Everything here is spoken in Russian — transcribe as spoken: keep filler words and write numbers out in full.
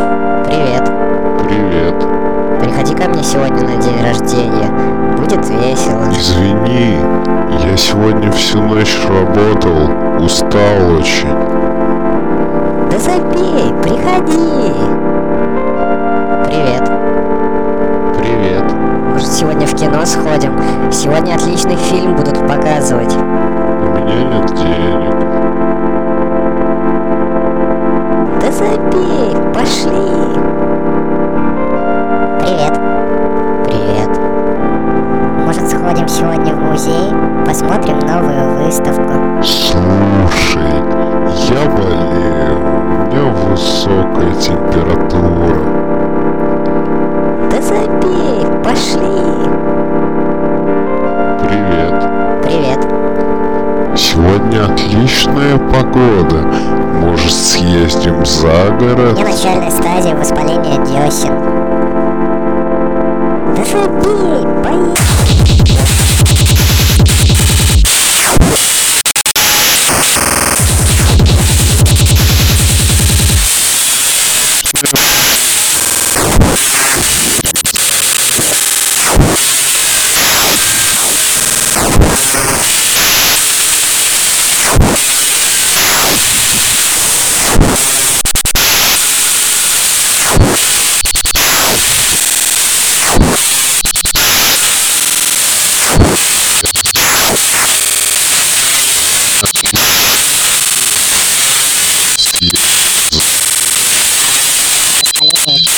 Привет. Привет. Приходи ко мне сегодня на день рождения. Будет весело. Извини, я сегодня всю ночь работал, устал очень. Да забей, приходи. Привет. Привет. Может, сегодня в кино сходим? Сегодня отличный фильм будут показывать. У меня нет денег. Да забей, пошли. Привет. Привет. Может, сходим сегодня в музей? Посмотрим новую выставку. Слушай, я болею, у меня высокая температура. Да забей, пошли. Привет. Привет. Сегодня отличная погода. Может, съездим за У город? меня начальная стадия воспаления десен. Да забей, поехали. Съездим. Воспаление